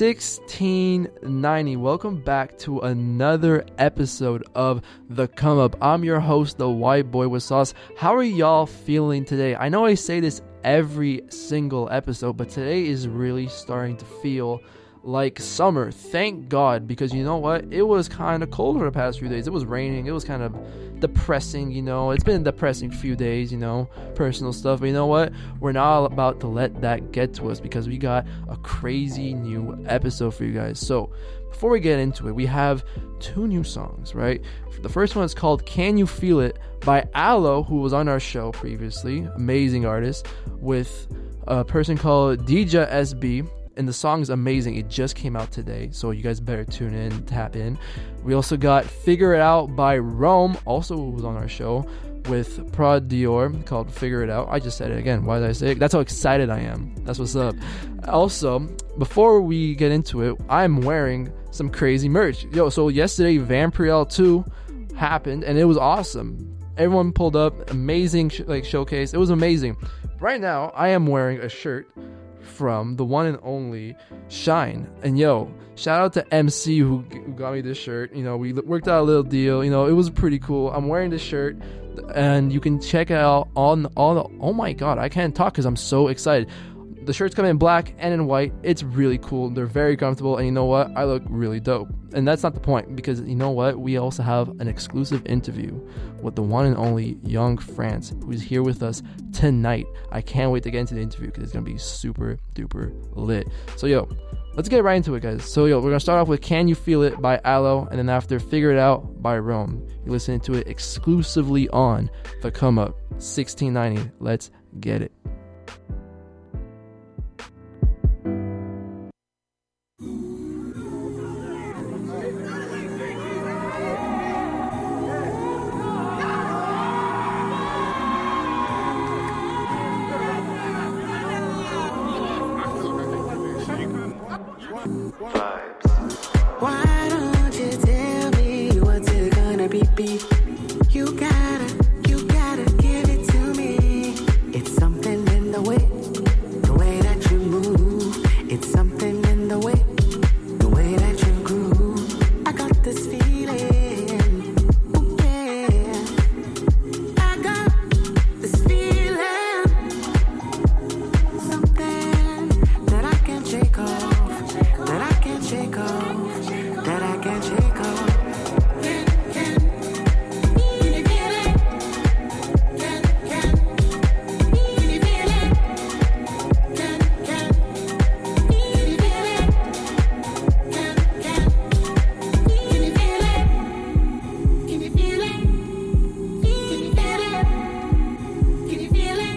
1690. Welcome back to another episode of The Come Up. I'm your host, the White Boy with Sauce. How are y'all feeling today? I know I say this every single episode, but today is really starting to feel like summer. Thank God, because you know what? It was kind of cold for the past few days. It was raining. It was kind of depressing, you know. It's been a depressing few days, you know, personal stuff. But you know what? We're not about to let that get to us because we got a crazy new episode for you guys. So before we get into it, we have two new songs, right? The first one is called Can You Feel It by Aloe, who was on our show previously. Amazing artist, with a person called Dija SB. And the song is amazing. It just came out today, so you guys better tune in, tap in. We also got Figure It Out by Rome, also who was on our show, with Prod Dior, called Figure It Out. I just said it again. Why did I say it? That's how excited I am. That's what's up. Also, before we get into it, I'm wearing some crazy merch. Yo, so yesterday, Vampirel 2 happened, and it was awesome. Everyone pulled up. Amazing showcase. It was amazing. Right now, I am wearing a shirt from the one and only Shine. And yo, shout out to MC who got me this shirt. You know, we worked out a little deal. You know, it was pretty cool. I'm wearing this shirt, and you can check it out on all the... Oh my god, I can't talk because I'm so excited. The shirts come in black and in white. It's really cool. They're very comfortable, and you know what? I look really dope. And that's not the point, because you know what? We also have an exclusive interview with the one and only Young France, who's here with us tonight. I can't wait to get into the interview because it's gonna be super duper lit. So yo, let's get right into it, guys. So yo, we're gonna start off with Can You Feel It by Aloe, and then after Figure It Out by Rome. You're listening to it exclusively on The Come Up 1690. Let's get it. Why don't you tell me what's it gonna be? You gotta give it to me. It's something in the way that you move. It's something in the way that you groove. I got this feeling, ooh, yeah. I got this feeling, something that I can't shake off, that I can't shake off. That I can't shake off. Can you feel it? Can you feel it? Can you feel it? Can you feel it? Can you feel it? Can you feel it? Can you feel it? Can you feel it?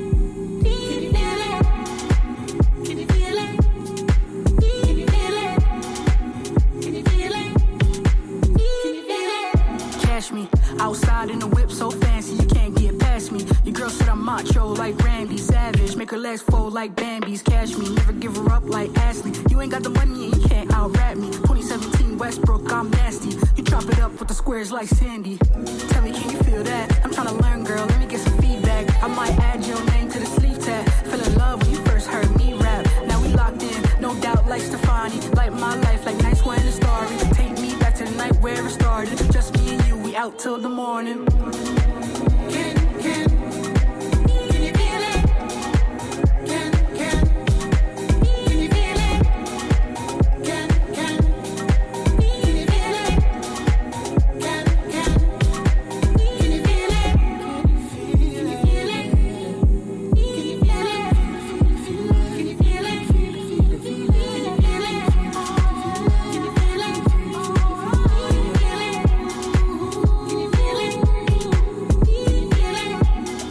Can you feel it? Cash me outside in the whip so fancy you can't get past me. Your girl said I'm macho like Randy Savage, make her legs fold like Bambi's. Cash me, never give her up like Ashley. You ain't got the money and you can't out-rap me. 2017 Westbrook, I'm nasty. You chop it up with the squares like Sandy. Tell me, can you feel that? I'm trying to learn, girl, let me get some feedback. I might add your name to the sleeve tag. Fell in love when you first heard me rap. Now we locked in, no doubt like Stefani. Like my life, like nights when it's starry. Take me back to the night where it started. Just me and you, we out till the morning. Can you feel it? Can you feel it? Can you feel it? Can you feel it? Can you feel it? Can you feel it? Can you feel it? Can you feel it? Can you feel it? Can you feel it?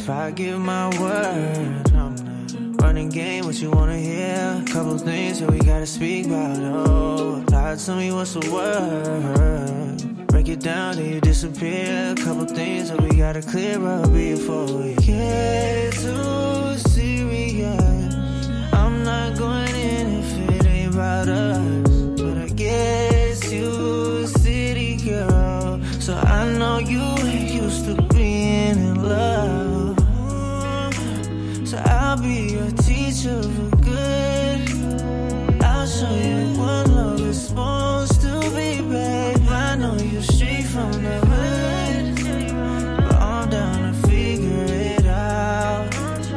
If I give my word, I'm not running game, what you wanna hear? Couple things that we gotta speak about, oh. Lie to me, what's the word? Break it down, then you disappear. Couple things that we gotta clear up before we get too serious. I'm not going in if it ain't about us, but I guess you a city girl, so I know you ain't used to being in love. So I'll be your teacher for good. I'll show you what love is supposed to be, babe. I know you straight from the hood, but I'm down to figure it out.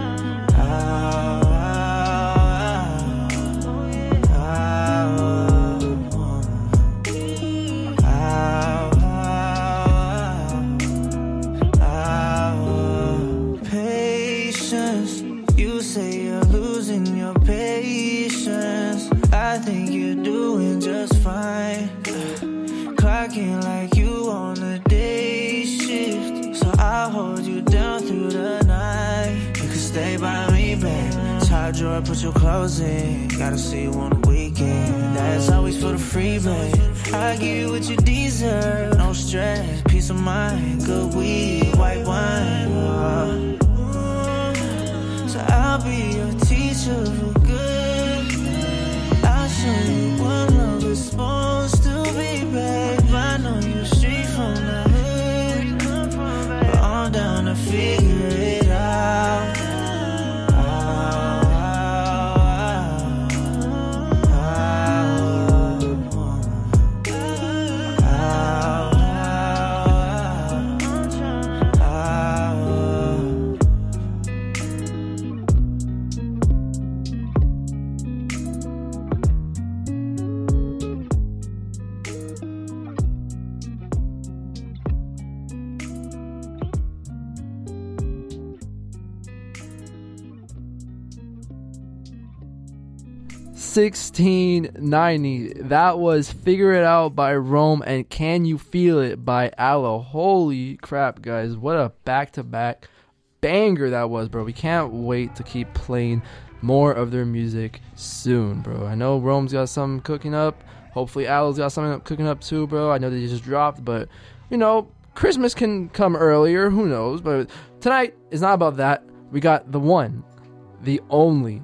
Patience, you say you're losing your patience. I think you're doing just fine. Clocking like you on a day shift, so I'll hold you down through the night. You can stay by me, babe. Top drawer, put your clothes in. Gotta see you on the weekend. That's always for the free, babe. I give you what you deserve. No stress, peace of mind, good weed, white wine. So I'll be your teacher for good. I'll show you what love is supposed to be, babe. I know you straight from the hood, but I'm down to figure it out. $16.90. That was Figure It Out by Rome and Can You Feel It by Aloe. Holy crap, guys. What a back-to-back banger that was, bro. We can't wait to keep playing more of their music soon, bro. I know Rome's got something cooking up. Hopefully Aloe's got something cooking up too, bro. I know they just dropped, but, you know, Christmas can come earlier. Who knows? But tonight is not about that. We got the one, the only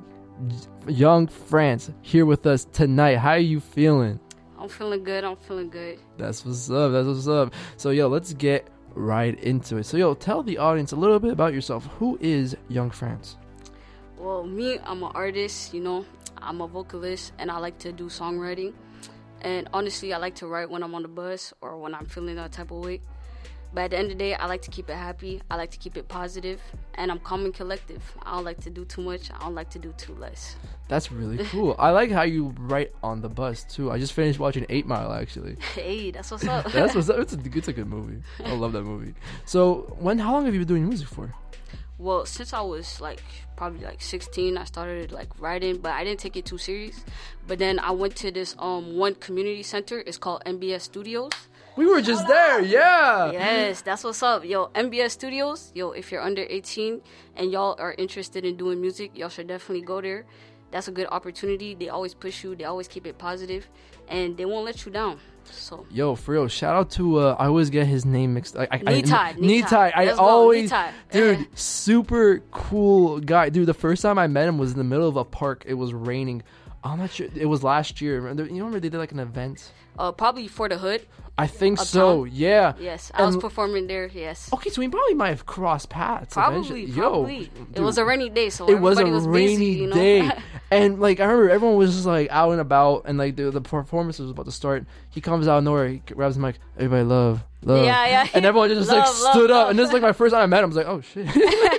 Young France here with us tonight. How are you feeling? I'm feeling good. That's what's up. So, yo, let's get right into it. So, yo, tell the audience a little bit about yourself. Who is Young France? Well, me, I'm an artist, you know. I'm a vocalist, and I like to do songwriting. And honestly, I like to write when I'm on the bus or when I'm feeling that type of way. But at the end of the day, I like to keep it happy. I like to keep it positive. And I'm calm and collective. I don't like to do too much. I don't like to do too less. That's really cool. I like how you write on the bus, too. I just finished watching 8 Mile, actually. Hey, that's what's up. That's what's up. It's a good movie. I love that movie. So, how long have you been doing music for? Well, since I was probably 16, I started writing, but I didn't take it too serious. But then I went to this one community center. It's called MBS Studios. We were just there, yeah. Yes, that's what's up. Yo, MBS Studios, if you're under 18 and y'all are interested in doing music, y'all should definitely go there. That's a good opportunity. They always push you. They always keep it positive, and they won't let you down. So, yo, for real, shout out to I always get his name mixed. Nitai. I always, dude, super cool guy, dude. The first time I met him was in the middle of a park. It was raining. I'm not sure. It was last year. Remember they did an event? Probably for the hood. I think so. Yeah. Yes, I was performing there. Yes. Okay, so we probably might have crossed paths. Probably. Dude, it was a rainy day, so it was a rainy day, and I remember everyone was just out and about, and the performance was about to start. He comes out of nowhere. He grabs the mic. Everybody love. Yeah. And everyone just stood up, and this is my first time I met him. I was like, oh shit.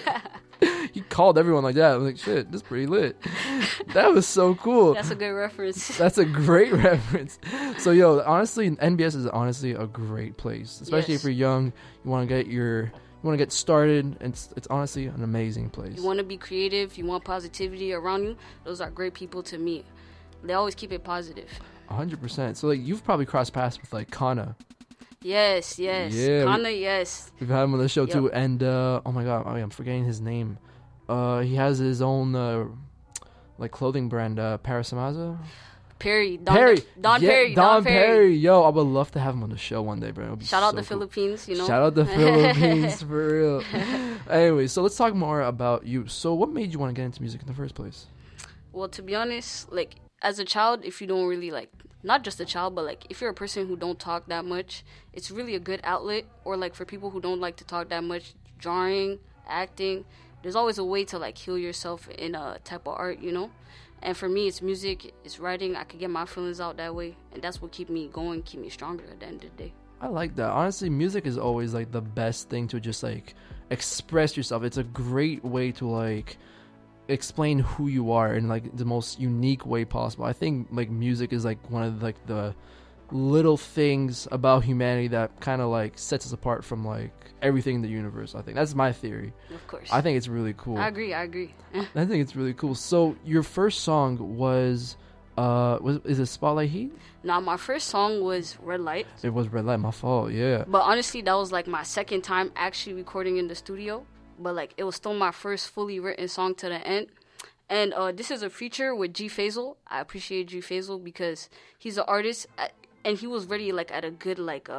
He called everyone like that. I was like, shit, this is pretty lit. That was so cool. That's a good reference. That's a great reference. So, yo, honestly, NBS is honestly a great place, especially if you're young. You want to get started. It's honestly an amazing place. You want to be creative. You want positivity around you. Those are great people to meet. They always keep it positive. 100%. So, you've probably crossed paths with Kana. Yes. Yeah, Kana, yes. We've had him on the show Yep. too. And oh my god, I'm forgetting his name. He has his own like clothing brand, Parasamaza. Perry. Perry. Don Yeah, Perry. Don Perry. Yo, I would love to have him on the show one day, bro. It'd be Shout out so the cool. Philippines, you know. Shout out the Philippines, for real. Anyway, so let's talk more about you. So what made you want to get into music in the first place? Well, to be honest, like, as a child, if you don't really, like, not just a child, but, like, if you're a person who don't talk that much, it's really a good outlet. Or, like, for people who don't like to talk that much, drawing, acting, there's always a way to, like, heal yourself in a type of art, you know? And for me, it's music, it's writing. I could get my feelings out that way. And that's what keep me going, keep me stronger at the end of the day. I like that. Honestly, music is always like the best thing to just like express yourself. It's a great way to like explain who you are in like the most unique way possible. I think like music is like one of like the little things about humanity that kind of like sets us apart from like everything in the universe. I think that's my theory. Of course. I think it's really cool. I agree. I think it's really cool. So your first song was is it Spotlight Heat? Now, my first song was Red Light. It was Red Light, my fault, yeah. But honestly, that was like my second time actually recording in the studio. But like it was still my first fully written song to the end. And this is a feature with G Faisal. I appreciate G Faisal because he's an artist and he was really like at a good like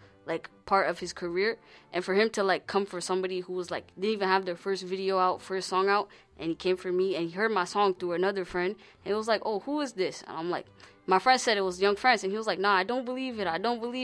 part of his career. And for him to like come for somebody who was like didn't even have their first video out, first song out, and he came for me and he heard my song through another friend and it was like, oh, who is this? And I'm like, my friend said it was Young France, and he was like, nah, I don't believe it.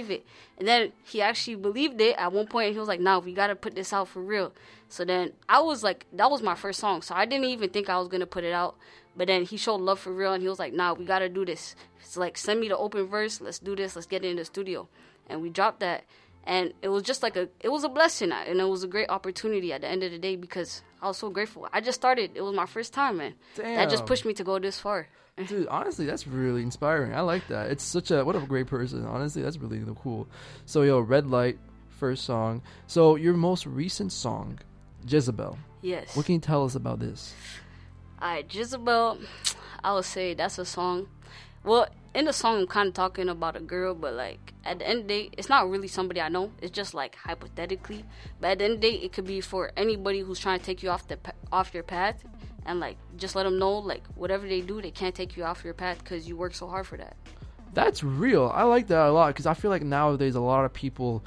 And then he actually believed it at one point, and he was like, nah, we got to put this out for real. So then I was like, that was my first song, so I didn't even think I was going to put it out. But then he showed love for real, and he was like, nah, we got to do this. It's like, send me the open verse, let's do this, let's get it in the studio. And we dropped that, and it was just like it was a blessing, and it was a great opportunity at the end of the day because I was so grateful. I just started. It was my first time, man. Damn. That just pushed me to go this far. Dude, honestly, that's really inspiring. I like that. It's what a great person. Honestly, that's really cool. So, yo, Red Light, first song. So, your most recent song, Jezebel. Yes. What can you tell us about this? Alright, Jezebel, I would say that's a song. Well, in the song, I'm kind of talking about a girl, but like at the end of the day, it's not really somebody I know. It's just like hypothetically. But at the end of the day, it could be for anybody who's trying to take you off your path. And, like, just let them know, like, whatever they do, they can't take you off your path because you work so hard for that. That's real. I like that a lot because I feel like nowadays a lot of people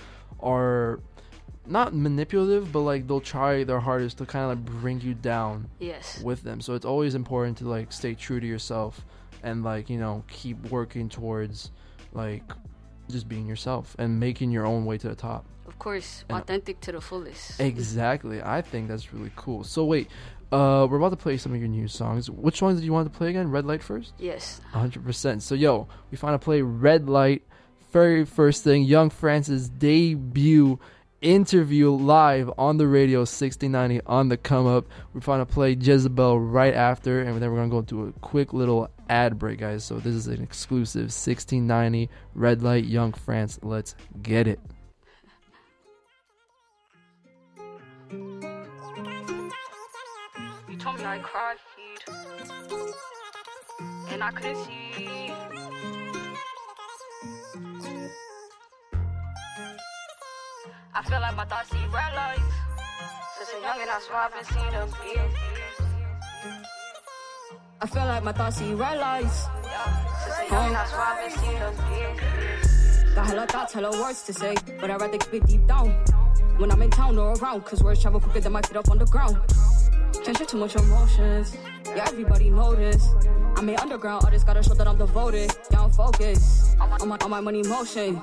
are not manipulative, but, like, they'll try their hardest to kind of, like, bring you down with them. So it's always important to, like, stay true to yourself and, like, you know, keep working towards, like, just being yourself and making your own way to the top. Of course, authentic to the fullest. Exactly. I think that's really cool. So, wait. We're about to play some of your new songs. Which ones did you want to play again? Red Light first? Yes. 100%. So, yo, we finally play Red Light. Very first thing, Young France's debut interview live on the radio, 1690 on the come up. We're finally play Jezebel right after, and then we're going to go into a quick little ad break, guys. So, this is an exclusive 1690 Red Light, Young France. Let's get it. Told me I cried, and I couldn't see. I feel like my thoughts see red lights. Since a young and I swear I've been seeing them years. I feel like my thoughts see red lights. Since a young and I swear I've been seeing them years. Got hella thoughts, hella words to say, but I'd rather keep it deep down when I'm in town or around, cause words travel quicker than my feet up on the ground. Can't show too much emotions. Yeah, everybody notice. I'm an underground artist, gotta show that I'm devoted. Yeah, I'm focused on my money motion.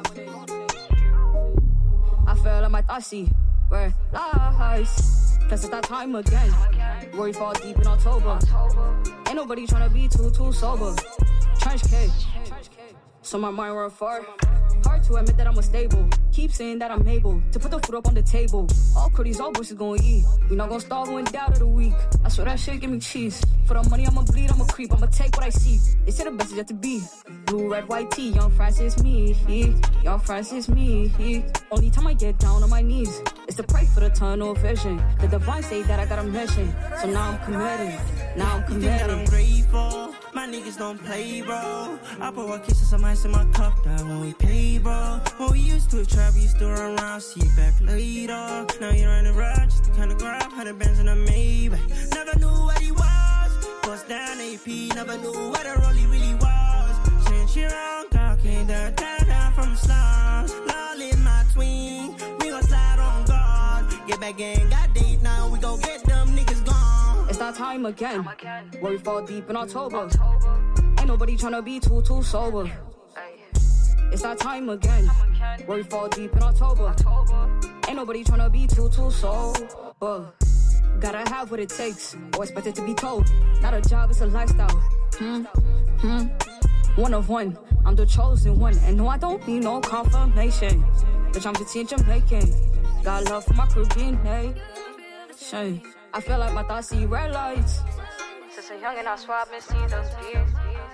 I feel like my thoughts see red lights. Plus it's that time again. Worry fall deep in October. Ain't nobody tryna be too sober. Trench cake. So my mind were far. Hard to admit that I'm unstable. Keep saying that I'm able to put the food up on the table. All curdies, all boys is gonna eat. We not gonna starve when down of the week. I swear that shit give me cheese. For the money, I'ma bleed, I'ma creep, I'ma take what I see. They say the best is yet to be. Blue, red, white tea, Young France is me. Young France is me. Only time I get down on my knees is to pray for the tunnel vision. The divine say that I got a mission. So now I'm committed. You think that I'm grateful? My niggas don't play, bro. I pour a kiss of some ice in my cup, that when we pay, bro. When we used to trap, we used to run around, see you back later. Now you're running around just to kind of grab 100 bands in a Maybach. Never knew what he was. Bust down AP, never knew what a rollie really was. Saying she wrong, girl, came down from the slums. Lol in my tween, we gon' slide on guard. Get back in, got date now, we gon' get them niggas gone. It's that time again, where we fall deep in October. Ain't nobody tryna be too sober. It's that time again, where we fall deep in October. Ain't nobody tryna be too sober. Gotta have what it takes, or expect it to be told. Not a job, it's a lifestyle. One of one, I'm the chosen one. And no, I don't need no confirmation. Bitch, I'm 15 Jamaican. Got love for my Caribbean nation. I feel like my thoughts see red lights. Since a young and I swear I've been seeing those beers.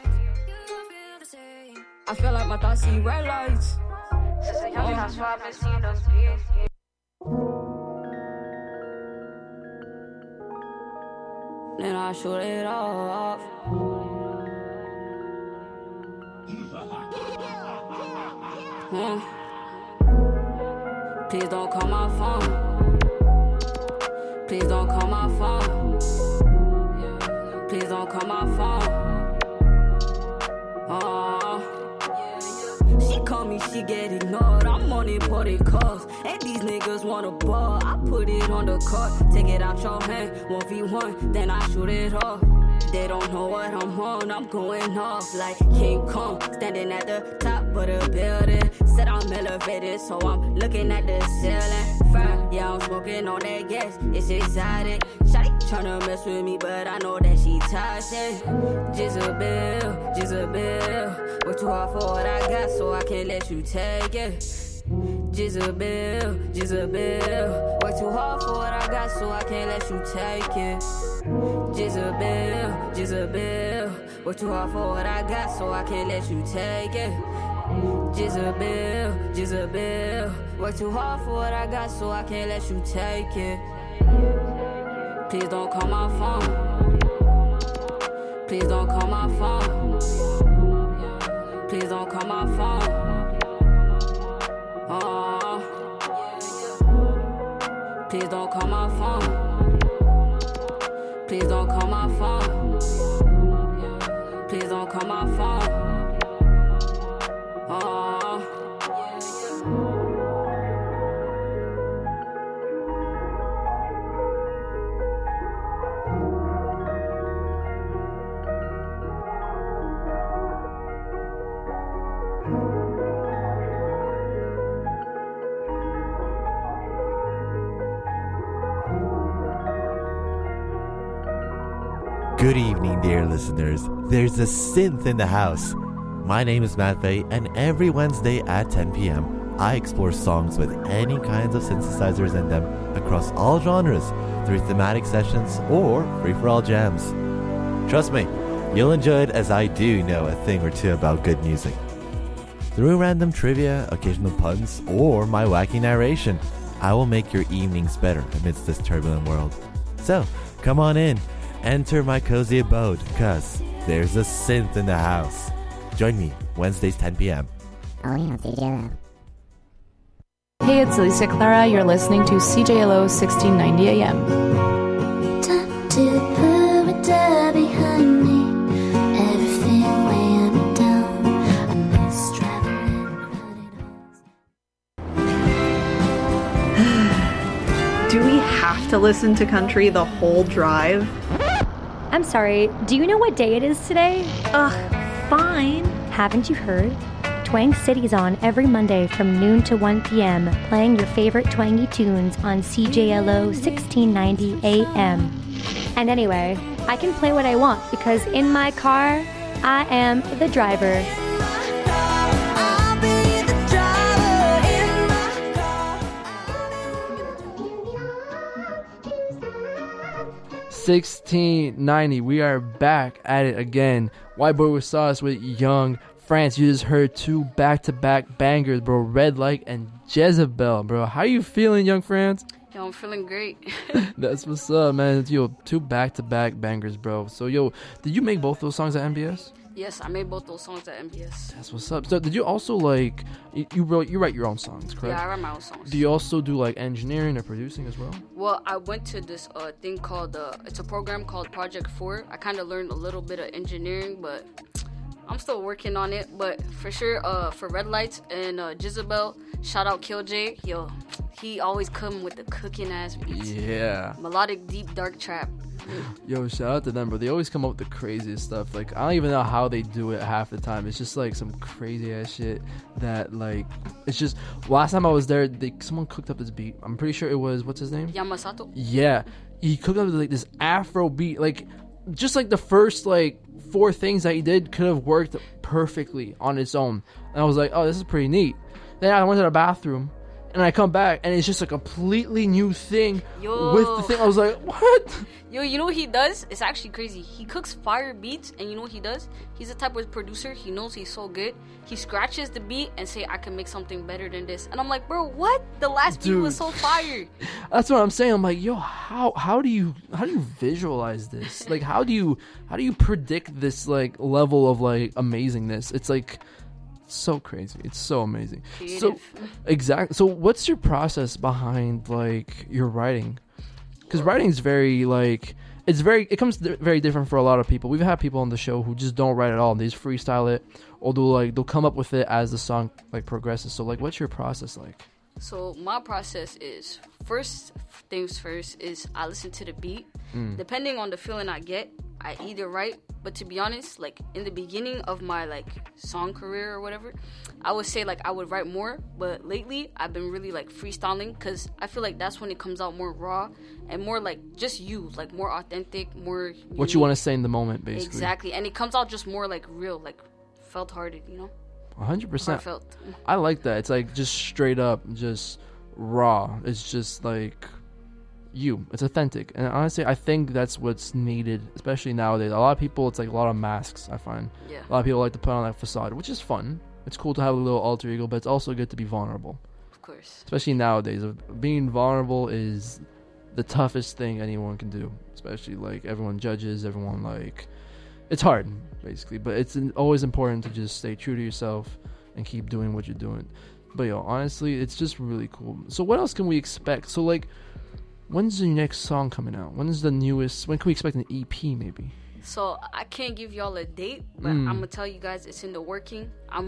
I feel like my thoughts see red lights. Since a young and I swear I've been seeing those beers. Then I shoot it off. Please don't call my phone. Please don't call my phone. Please don't call my phone. She call me, she get ignored. I'm on imported calls. And these niggas wanna ball. I put it on the court. Take it out your hand, 1v1, then I shoot it off. They don't know what I'm on, I'm going off like King Kong, standing at the top of the building. Said I'm elevated, so I'm looking at the ceiling. Fire, yeah, I'm smoking on that gas, it's exotic. Shawty tryna mess with me, but I know that she toxic. Jezebel, work too hard for what I got, so I can't let you take it. Jezebel, work too hard for what I got, so I can't let you take it. Jezebel, work too hard for what I got, so I can't let you take it. Jezebel, work too hard for what I got, so I can't let you take it. Please don't call my phone. Please don't call my phone. Please don't call my phone. Please don't call my phone. Please don't call my phone. Please don't call my phone. Good evening, dear listeners. There's a synth in the house. My name is Matt Faye, and every Wednesday at 10 p.m., I explore songs with any kinds of synthesizers in them across all genres through thematic sessions or free-for-all jams. Trust me, you'll enjoy it as I do know a thing or two about good music. Through random trivia, occasional puns, or my wacky narration, I will make your evenings better amidst this turbulent world. So, come on in. Enter my cozy abode, cause there's a synth in the house. Join me Wednesdays 10 p.m. Only on CJLO. Hey, it's Alicia Clara. You're listening to CJLO 1690 AM. Time to put my dad behind me. Everything weighing down. I miss traveling crowded halls. Do we have to listen to country the whole drive? I'm sorry, do you know what day it is today? Ugh, fine. Haven't you heard? Twang City's on every Monday from noon to 1 p.m., playing your favorite twangy tunes on CJLO 1690 AM. And anyway, I can play what I want because in my car, I am the driver. 1690. We are back at it again. White Boy with Sauce with Young France. You just heard two back-to-back bangers, bro. Red Light and Jezebel, bro. How you feeling, Young France? Yo, I'm feeling great. That's what's up, man. Yo, 2 back-to-back bangers, bro. So, yo, did you make both those songs at MBS? Yes, I made both those songs at MBS. That's what's up. So, did you also like you write your own songs, correct? Yeah, I write my own songs. Do you also do like engineering or producing as well? Well, I went to this thing called it's a program called Project 4. I kind of learned a little bit of engineering, but I'm still working on it. But for sure, for Red Lights and Jezebel, shout out Kill J. Yo, he always come with the cooking ass beats. Yeah. Melodic, deep, dark trap. Yo, shout out to them, bro. They always come up with the craziest stuff. Like, I don't even know how they do it half the time. It's just like some crazy ass shit that, like, it's just. Last time I was there, someone cooked up this beat. I'm pretty sure it was, what's his name? Yamasato. Yeah, he cooked up like this Afro beat. Like, just like the first like 4 things that he did could have worked perfectly on its own. And I was like, oh, this is pretty neat. Then I went to the bathroom. And I come back, and it's just a completely new thing with the thing. I was like, what? Yo, you know what he does? It's actually crazy. He cooks fire beats, and you know what he does? He's the type of producer, he knows he's so good. He scratches the beat and say, I can make something better than this. And I'm like, bro, what? The last beat was so fire. That's what I'm saying. I'm like, yo, how do you visualize this? Like, how do you predict this like level of like amazingness? It's like so crazy. It's so amazing. Creative. So exactly. So what's your process behind like your writing? Because writing is very like it comes very different for a lot of people. We've had people on the show who just don't write at all. They just freestyle it, or they'll come up with it as the song like progresses. So like, what's your process like? So my process is, first things first is I listen to the beat. Depending on the feeling I get, I either write. But to be honest, like in the beginning of my like song career or whatever, I would say like I would write more. But lately I've been really like freestyling, because I feel like that's when it comes out more raw and more like just you, like more authentic, more unique. What you want to say in the moment, basically. Exactly. And it comes out just more like real, like felt hearted, you know? 100%. Heartfelt. I like that. It's like just straight up, just raw. It's just like you. It's authentic. And honestly, I think that's what's needed, especially nowadays. A lot of people, it's like a lot of masks, I find. Yeah. A lot of people like to put on that facade, which is fun. It's cool to have a little alter ego, but it's also good to be vulnerable. Of course. Especially nowadays. Being vulnerable is the toughest thing anyone can do. Especially like everyone judges, everyone like... It's hard, basically, but it's always important to just stay true to yourself and keep doing what you're doing. But yo, honestly, it's just really cool. So what else can we expect? So like, when's the next song coming out? When can we expect an EP maybe? So I can't give y'all a date, but I'm gonna tell you guys it's in the working.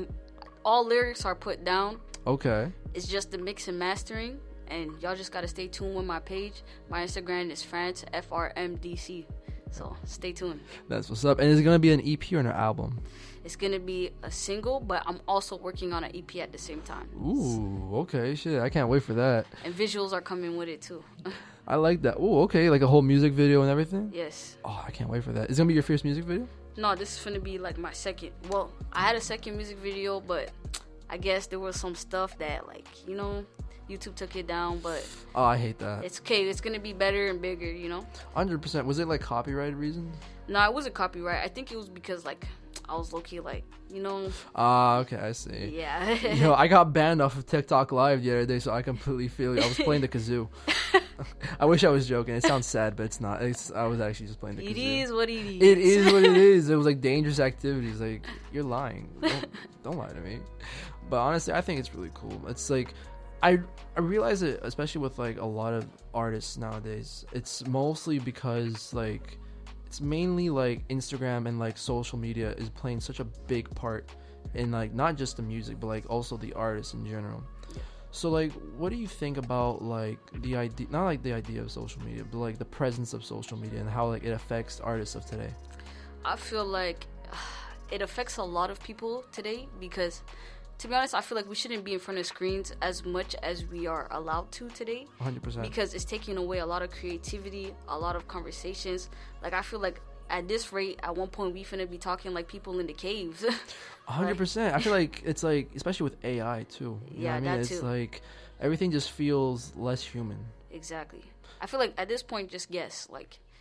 All lyrics are put down. Okay. It's just the mix and mastering, and y'all just gotta stay tuned with my page. My Instagram is France FRMDC. So stay tuned. That's what's up. And is it gonna be an EP or an album? It's gonna be a single, but I'm also working on an EP at the same time. Ooh, okay, shit. I can't wait for that. And visuals are coming with it too. I like that. Ooh, okay, like a whole music video and everything? Yes. Oh, I can't wait for that. Is it gonna be your first music video? No, this is gonna be like my second. Well, I had a second music video, but I guess there was some stuff that, like, you know, YouTube took it down, but... Oh, I hate that. It's okay. It's gonna be better and bigger, you know? 100%. Was it, like, copyright reasons? No, it wasn't copyright. I think it was because, like, I was low-key, like, you know... Ah, okay, I see. Yeah. Yo, I got banned off of TikTok Live the other day, so I completely feel it. I was playing the kazoo. I wish I was joking. It sounds sad, but it's not. I was actually just playing the kazoo. It is what it is. It is what it is. It was, like, dangerous activities. Like, you're lying. Don't lie to me. But honestly, I think it's really cool. It's, like... I realize it, especially with like a lot of artists nowadays. It's mostly because like it's mainly like Instagram and like social media is playing such a big part in like not just the music but like also the artists in general. So like, what do you think about like the idea, not like the idea of social media, but like the presence of social media and how like it affects artists of today? I feel like it affects a lot of people today because, to be honest, I feel like we shouldn't be in front of screens as much as we are allowed to today. 100%. Because it's taking away a lot of creativity, a lot of conversations. Like, I feel like at this rate, at one point, we finna be talking like people in the caves. 100%. I feel like it's like, especially with AI too. You know what I mean? It's like everything just feels less human. Exactly. I feel like at this point, just guess. Like,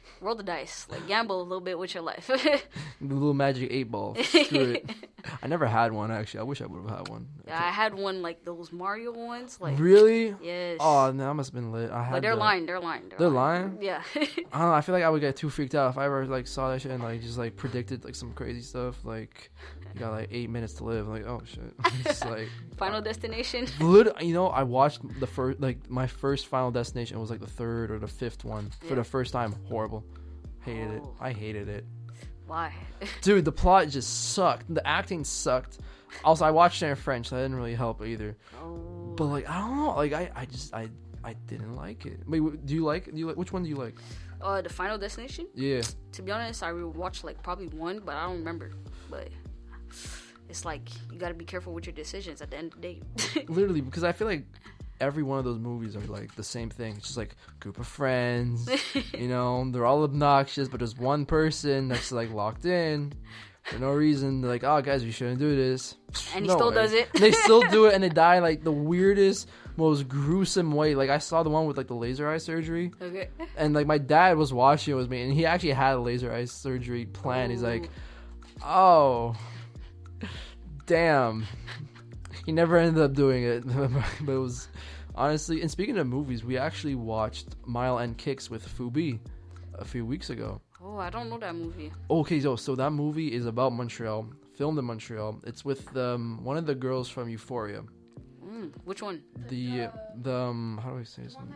roll the dice. Like, gamble a little bit with your life. The little magic 8 ball. Screw it. I never had one, actually. I wish I would have had one. Yeah, I had one, like, those Mario ones. Like, really? Yes. Oh, no, that must have been lit. But they're lying. They're lying? Yeah. I don't know. I feel like I would get too freaked out if I ever, like, saw that shit and, like, just, like, predicted, like, some crazy stuff. Like, you got, like, 8 minutes to live. Like, oh, shit. It's like... Final Destination. You know, I watched the first, like, my first Final Destination was, like, the 3rd or the 5th one for the first time. Horrible. Hated it. I hated it. Why? Dude, the plot just sucked. The acting sucked. Also, I watched it in French, so that didn't really help either. Oh. But, like, I don't know. Like, I didn't like it. Wait, do you like? Which one do you like? The Final Destination? Yeah. To be honest, I watched, like, probably one, but I don't remember. But it's like, you gotta be careful with your decisions at the end of the day. Literally, because I feel like every one of those movies are like the same thing. It's just like group of friends, you know, they're all obnoxious, but there's one person that's like locked in for no reason. They're like, oh guys, we shouldn't do this. And he still does it. They still do it, and they die like the weirdest, most gruesome way. Like I saw the one with like the laser eye surgery. Okay. And like my dad was watching it with me, and he actually had a laser eye surgery plan. He's like, oh, damn. He never ended up doing it, but it was honestly. And speaking of movies, we actually watched Mile End Kicks with Fubi a few weeks ago. Oh, I don't know that movie. Okay, so that movie is about Montreal, filmed in Montreal. It's with one of the girls from Euphoria. Which one? The how do I say this?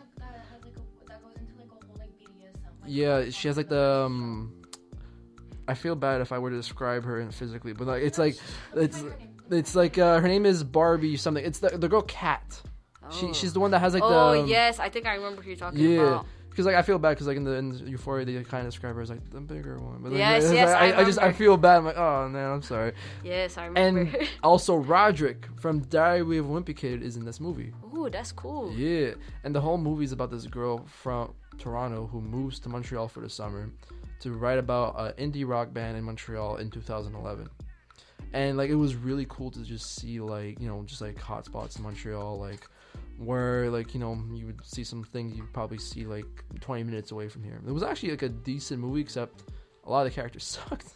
Yeah, she has like the I feel bad if I were to describe her physically, but like it's like her name is Barbie something. It's the girl Kat. Oh. She's the one that has like Oh yes, I think I remember who you're talking about. Because like I feel bad because like in Euphoria they kind of describe her as like the bigger one. But yes, I feel bad. I'm like, oh man, I'm sorry. Yes, I remember. And also Roderick from Diary of a Wimpy Kid is in this movie. Ooh, that's cool. Yeah, and the whole movie is about this girl from Toronto who moves to Montreal for the summer to write about an indie rock band in Montreal in 2011. And like it was really cool to just see like, you know, just like hot spots in Montreal, like where like, you know, you would see some things you'd probably see like 20 minutes away from here. It was actually like a decent movie, except a lot of the characters sucked.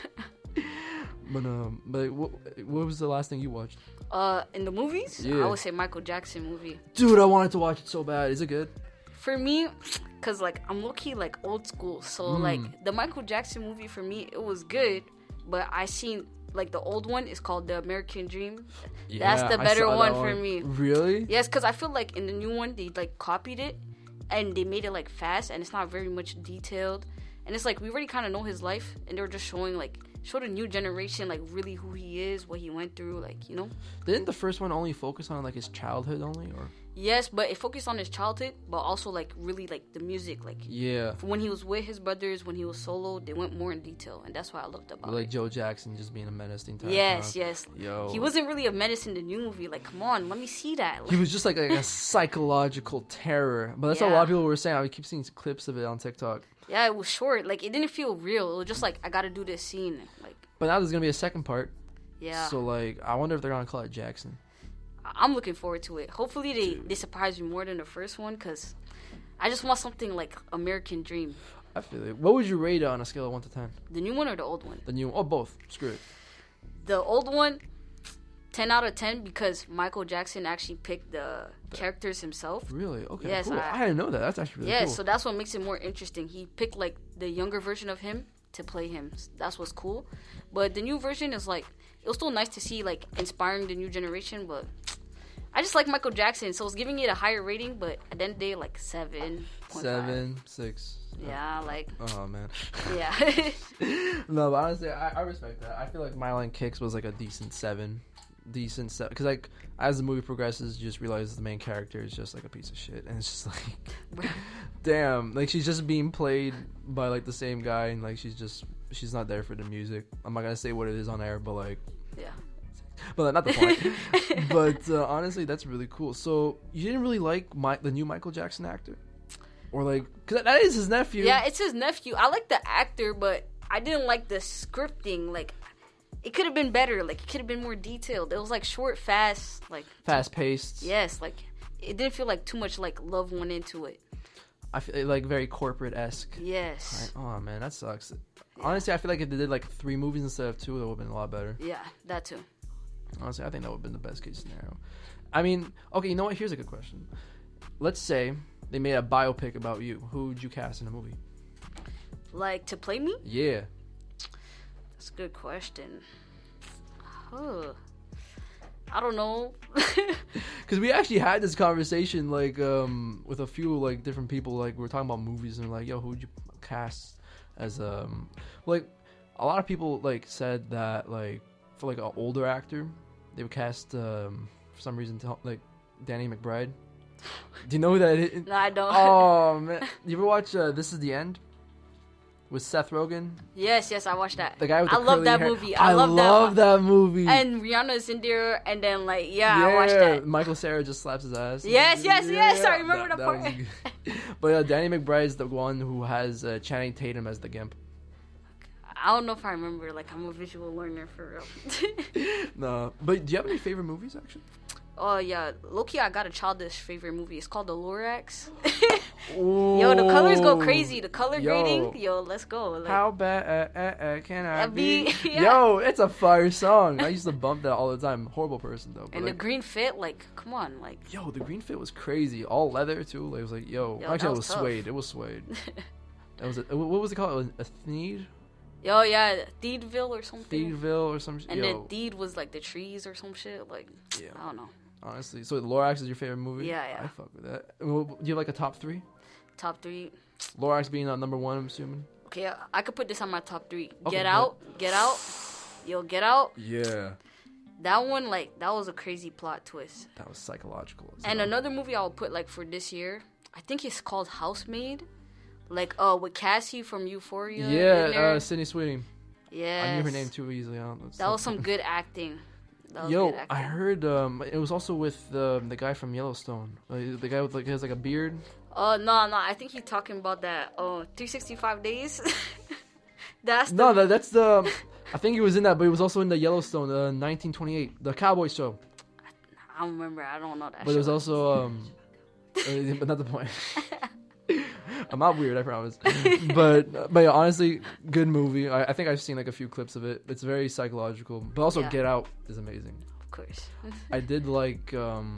But what was the last thing you watched? In the movies? Yeah. I would say Michael Jackson movie. Dude, I wanted to watch it so bad. Is it good? For me, cause like I'm low-key like old school, so like the Michael Jackson movie for me, it was good, but I seen like the old one is called The American Dream. Yeah, that's the better one for one. me. Really? Yes, cause I feel like in the new one they like copied it and they made it like fast and it's not very much detailed, and it's like we already kind of know his life and they were just showing show the new generation like really who he is, what he went through, like, you know. Didn't the first one only focus on like his childhood only, or? Yes, but it focused on his childhood, but also like really like the music, like yeah. When he was with his brothers, when he was solo, they went more in detail, and that's what I loved about it. Like Joe Jackson just being a menace the entire yes, time. Yes. Yo. He wasn't really a menace in the new movie. Like, come on, let me see that. Like, he was just like a psychological terror. But that's what a lot of people were saying. I keep seeing clips of it on TikTok. Yeah, it was short. Like, it didn't feel real. It was just like, I gotta do this scene. Like. But now there's gonna be a second part. Yeah. So like, I wonder if they're gonna call it Jackson. I'm looking forward to it. Hopefully they surprise me more than the first one, because I just want something like American Dream. I feel it. What would you rate it on a scale of 1 to 10? The new one or the old one? The new one. Oh, both. Screw it. The old one, 10 out of 10, because Michael Jackson actually picked the characters himself. Really? Okay, yes, cool. I didn't know that. That's actually really cool. Yeah, so that's what makes it more interesting. He picked like the younger version of him to play him. That's what's cool. But the new version is like, it was still nice to see like inspiring the new generation, but I just like Michael Jackson, so I was giving it a higher rating, but at the end of the day, like 7.5. 7, 6. Yeah, like. Oh man. Yeah. No, but honestly, I respect that. I feel like Mile End Kicks was like a decent 7. Because like as the movie progresses, you just realize the main character is just like a piece of shit, and it's just like, damn, like she's just being played by like the same guy, and like she's not there for the music. I'm not gonna say what it is on air, but like. Yeah. But not the point. But honestly, that's really cool. So you didn't really like the new Michael Jackson actor, or like, because that is his nephew. Yeah, it's his nephew. I like the actor, but I didn't like the scripting. Like, it could have been better. Like, it could have been more detailed. It was like short, fast, like fast paced. Yes, like it didn't feel like too much like love went into it. I feel like very corporate-esque. Yes. Right? Oh man, that sucks. Honestly, I feel like if they did like 3 movies instead of 2, that would have been a lot better. Yeah, that too. Honestly, I think that would have been the best case scenario. I mean, okay, you know what? Here's a good question. Let's say they made a biopic about you. Who would you cast in a movie? Like, to play me? Yeah. That's a good question. Huh. I don't know. Because we actually had this conversation, like, with a few, like, different people. Like, we were talking about movies, and like, yo, who would you cast as, like, a lot of people, like, said that, like, for, like, an older actor, they would cast, for some reason, like, Danny McBride. Do you know who that is? No, I don't. Oh, man. You ever watch This Is the End? With Seth Rogen? Yes, I watched that. The guy with the I love curly that hair. movie. I love that movie. And Rihanna's in there, and then, like, I watched that. Michael Cera just slaps his ass. Yes. I remember the part. But Danny McBride is the one who has Channing Tatum as the Gimp. I don't know if I remember. Like, I'm a visual learner for real. No. But do you have any favorite movies, actually? Oh, yeah. Low-key, I got a childish favorite movie. It's called The Lorax. Yo, the colors go crazy. The color grading. Yo, let's go. Like, how bad can I be? Yeah. Yo, it's a fire song. I used to bump that all the time. Horrible person, though. And like, the green fit, like, come on. Like, yo, the green fit was crazy. All leather, too. Like, it was like, yo. Actually, it was suede. It was suede. That was what was it called? A Thneed? Yo, yeah, Theedville or something. Theedville or some shit. And then Theed was like the trees or some shit. Like, I don't know. Honestly, so Lorax is your favorite movie? Yeah. I fuck with that. Do you have like a top 3? Top 3. Lorax being number 1, I'm assuming. Okay, I could put this on my top 3. Okay, Get Out. Yo, Get Out. Yeah. That one, like, that was a crazy plot twist. That was psychological. And another movie I would put like for this year, I think it's called Housemaid. Like, with Cassie from Euphoria. Yeah, Sydney Sweeney. Yeah. I knew her name too easily. That was some good acting. Yo, I heard it was also with the guy from Yellowstone. The guy with like has like a beard. No, I think he's talking about that. 365 Days. That's the. I think he was in that, but he was also in the Yellowstone, 1928, the Cowboy show. I don't remember. I don't know that. But it was also but not the point. I'm not weird, I promise. But yeah, honestly, good movie. I think I've seen like a few clips of it. It's very psychological, but also Get Out is amazing. Of course. I did like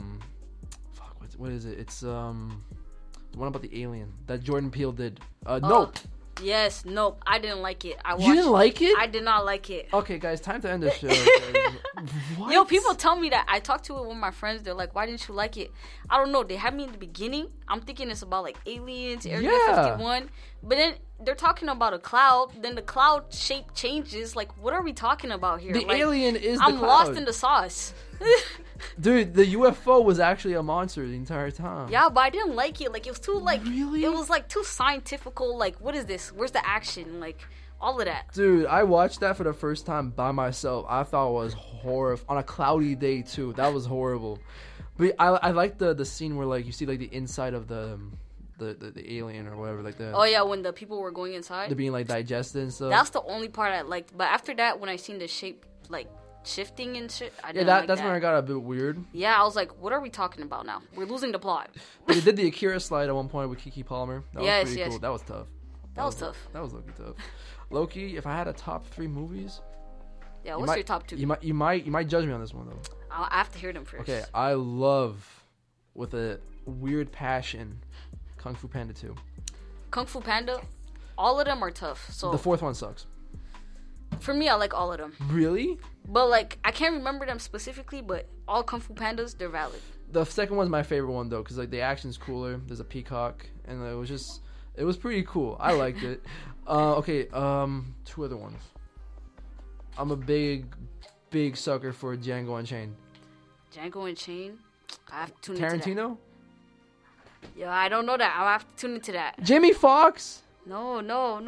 what is it? It's the one about the alien that Jordan Peele did. Nope. Yes, Nope. I didn't like it. You didn't like it? I did not like it. Okay, guys, time to end the show. What? Yo, people tell me that. I talked to it with my friends. They're like, why didn't you like it? I don't know. They had me in the beginning. I'm thinking it's about like aliens, Area 51. But then they're talking about a cloud. Then the cloud shape changes. Like, what are we talking about here? The like, alien is the I'm cloud. lost in the sauce. Dude, the UFO was actually a monster the entire time. Yeah, but I didn't like it. Like, it was too, like... Really? It was, like, too scientifical. Like, what is this? Where's the action? Like, all of that. Dude, I watched that for the first time by myself. I thought it was horrible. On a cloudy day, too. That was horrible. But I like the scene where, like, you see, like, the inside of the alien or whatever. Like the. Oh, yeah, when the people were going inside? They're being, like, digested and stuff. That's the only part I liked. But after that, when I seen the shape, like... shifting and shit. I didn't like that's when I got a bit weird. Yeah, I was like, what are we talking about now? We're losing the plot. But they did the Akira slide at one point with Keke Palmer. That was pretty cool. That was tough. That was tough. That was Loki tough. Loki, if I had a top 3 movies. Yeah, what's your top 2? You might judge me on this one though. I have to hear them first. Okay, I love with a weird passion Kung Fu Panda 2. Kung Fu Panda, all of them are tough. So the 4th one sucks. For me, I like all of them. Really? But, like, I can't remember them specifically, but all Kung Fu Pandas, they're valid. The second one's my favorite one, though, because, like, the action's cooler. There's a peacock, and it was pretty cool. I liked it. Okay, 2 other ones. I'm a big sucker for Django Unchained. Django Unchained? I have to tune into that. Tarantino? Yeah, I don't know that. I'll have to tune into that. Jamie Foxx? No.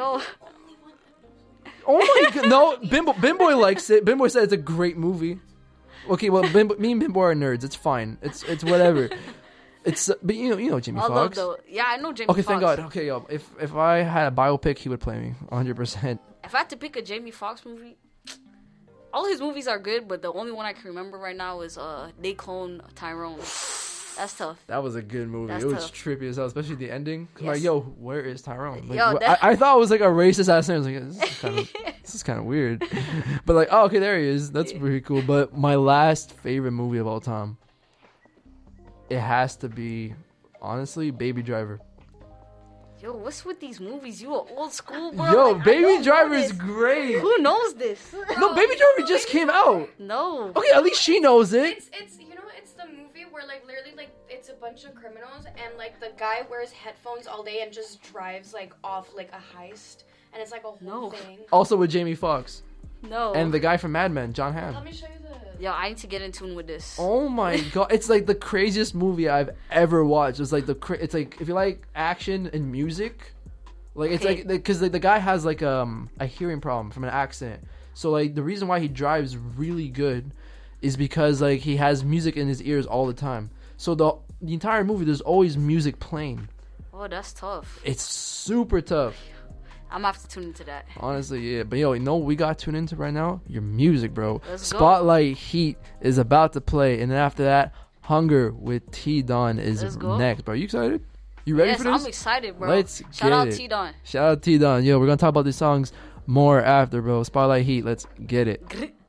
Oh my god, no, Bimboy likes it. Bimboy said it's a great movie. Okay, well, me and Bimboy are nerds. It's fine. It's whatever. But you know Jamie Foxx. Yeah, I know Jamie Foxx. Okay, thank God. Okay, yo, if I had a biopic, he would play me 100%. If I had to pick a Jamie Foxx movie, all his movies are good, but the only one I can remember right now is They Clone Tyrone. That's tough. That was a good movie. That's It was tough. trippy as hell, especially the ending. 'Cause Yes. like, yo, where is Tyrone? Like, Yo, I thought it was like a racist ass name. I was like, this is kind of weird. But like, oh, okay, there he is. That's pretty cool. But my last favorite movie of all time, it has to be, honestly, Baby Driver. Yo, what's with these movies? You are old school, bro. Yo, Like, I Baby don't know Driver is this. great. Who knows this? No, Baby Driver just came out. No. Okay, at least she knows it. It's it's the movie where like literally like it's a bunch of criminals and like the guy wears headphones all day and just drives like off like a heist and it's like a whole thing. Also with Jamie Foxx. No. And the guy from Mad Men, John Hamm. Let me show you the. Yo, I need to get in tune with this. Oh my god, it's like the craziest movie I've ever watched. It's like it's like if you like action and music, like it's Okay. like because the guy has like a hearing problem from an accident. So like the reason why he drives really good is because like he has music in his ears all the time. So the entire movie there's always music playing. Oh, that's tough. It's super tough. I'm gonna have to tune into that. Honestly, yeah. But yo, you know what we got tuned into right now? Your music, bro. Let's go. Spotlight Heat is about to play. And then after that, Hunger with T-Don is Let's go. next, bro. You excited? You ready Yes, for this? I'm excited, bro. Let's Shout get out it. T-Don. Shout out T-Don. Yo, we're going to talk about these songs more after, bro. Spotlight Heat. Let's get it.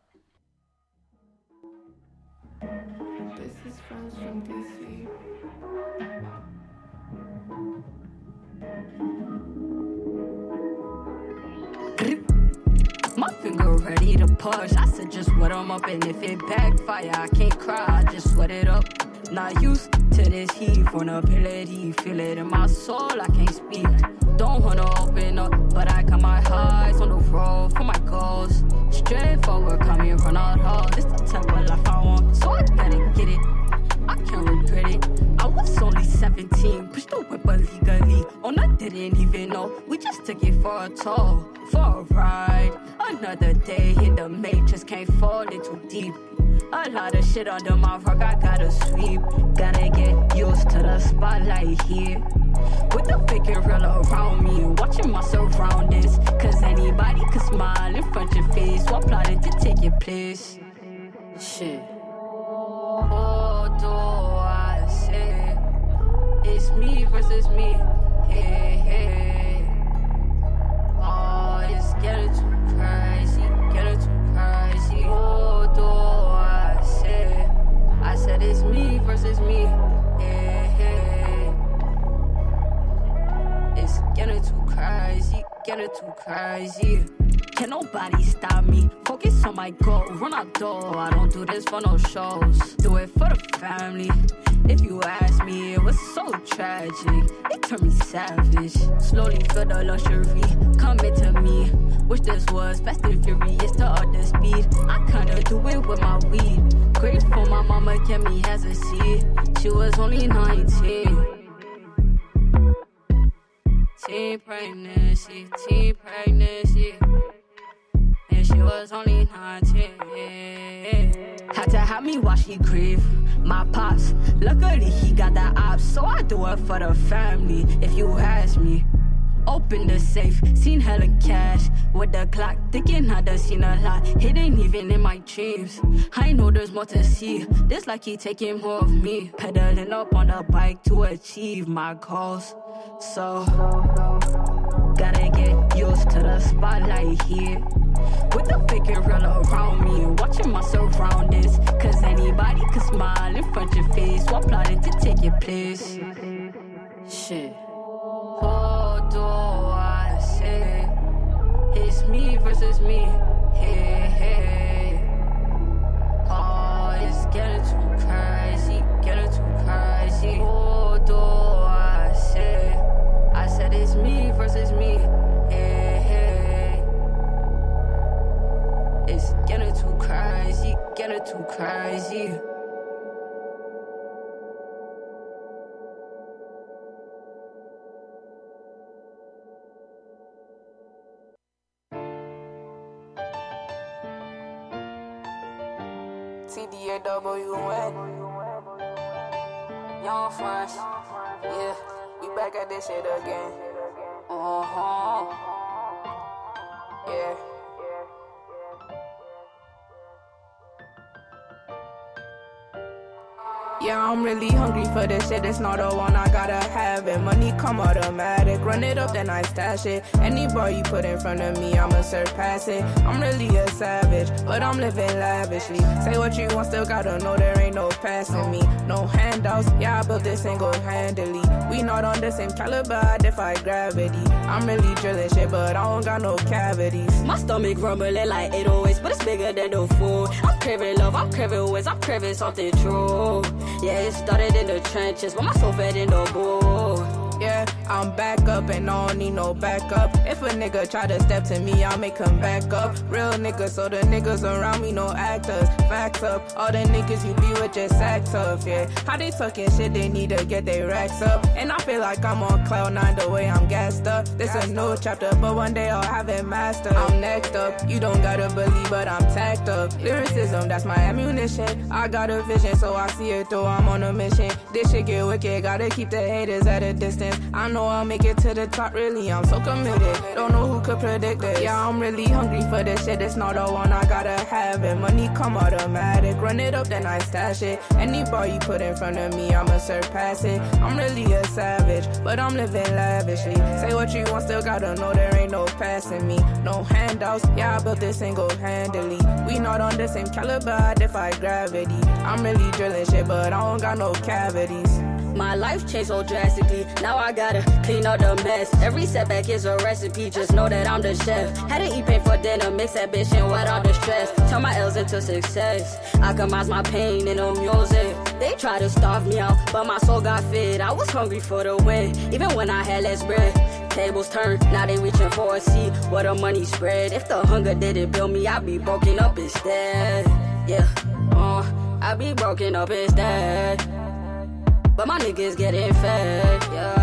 This is friends from DC. My finger ready to push. I said just wet 'em up, and if it backfire, I can't cry. I just sweat it up. Not used to this heat, vulnerability. Feel it in my soul, I can't speak. Don't wanna open up, but I got my highs on the road for my goals. Straightforward, come here, run out hard. This the type of life I want, so I gotta get it. I can't regret it. I was only 17, pushed the whip illegally. Oh, I didn't even know. We just took it for a tour, for a ride. Another day, hit the matrix, can't fall in too deep. A lot of shit under my rug, I gotta sweep. Gotta get used to the spotlight here. With the fake and real around me, watching my surroundings. Cause anybody could smile in front of your face, while plotting to take your place. Shit. What do I say? It's me versus me. Hey, hey. Oh, it's getting too crazy, getting too crazy. What do I say? I said it's me versus me. Hey, hey. It's getting too crazy, getting too crazy. Can nobody stop me? Focus on my goal, run out door. I don't do this for no shows. Do it for the family. If you ask me, it was so tragic. It turned me savage. Slowly feel the luxury coming to me. Wish this was fast and furious to all the speed. I kinda do it with my weed. Grateful my mama kept me as a seed. She was only 19. Teen pregnancy, teen pregnancy. And she was only 19. Had to have me while she grieve. My pops, luckily he got the ops, so I do it for the family. If you ask me, open the safe, seen hella cash with the clock, thinking I done seen a lot, hidden even in my dreams. I know there's more to see. This like he taking more of me, pedaling up on the bike to achieve my goals. So gotta get used to the spotlight here. With the fake and real around me, watching my surroundings. Cause anybody could smile in front of your face, while plotting to take your place. Shit. What do I say? It's me versus me. Hey, hey. Oh, it's getting too crazy, getting too crazy. What do I say? I said it's me versus me. Hey, hey. It's getting too crazy, getting too crazy. TDAWN. Young friends. Yeah, we back at this shit again. Yeah. Yeah, I'm really hungry for this shit. It's not the one I gotta have it. Money come automatic. Run it up, then I stash it. Any bar you put in front of me, I'ma surpass it. I'm really a savage, but I'm living lavishly. Say what you want, still gotta know there ain't no passing me. No handouts, yeah, I built this single-handedly. We not on the same caliber, I defy gravity. I'm really drilling shit, but I don't got no cavities. My stomach rumbling like 808s, but it's bigger than the food. I'm craving love, I'm craving wins, I'm craving something true. Yeah, it started in the trenches, but my soul fed in the bull. Yeah, I'm back up and I don't need no backup. If a nigga try to step to me, I'll make him back up. Real niggas, so the niggas around me no actors. Facts up, all the niggas you be with just act tough, yeah. How they talking shit, they need to get their racks up. And I feel like I'm on cloud 9 the way I'm gassed up. This a new chapter, but one day I'll have it mastered. I'm next up, you don't gotta believe, but I'm tacked up. Lyricism, that's my ammunition. I got a vision, so I see it through, I'm on a mission. This shit get wicked, gotta keep the haters at a distance. I know I'll make it to the top, really, I'm so committed. Don't know who could predict this. Yeah, I'm really hungry for this shit, it's not the one I gotta have it. Money come automatic, run it up, then I stash it. Any bar you put in front of me, I'ma surpass it. I'm really a savage, but I'm living lavishly. Say what you want, still gotta know there ain't no passing me. No handouts, yeah, I built this single-handedly. We not on the same caliber, I defy gravity. I'm really drilling shit, but I don't got no cavities. My life changed so drastically, now I gotta clean up the mess. Every setback is a recipe, just know that I'm the chef. Had to eat pain for dinner, mix that bitch in without the stress. Turn my L's into success, I compromise my pain in the music. They try to starve me out, but my soul got fed. I was hungry for the win, even when I had less bread. Tables turned, now they reaching for a seat where the money spread. If the hunger didn't build me, I'd be broken up instead. Yeah, I'd be broken up instead. But my niggas getting fed,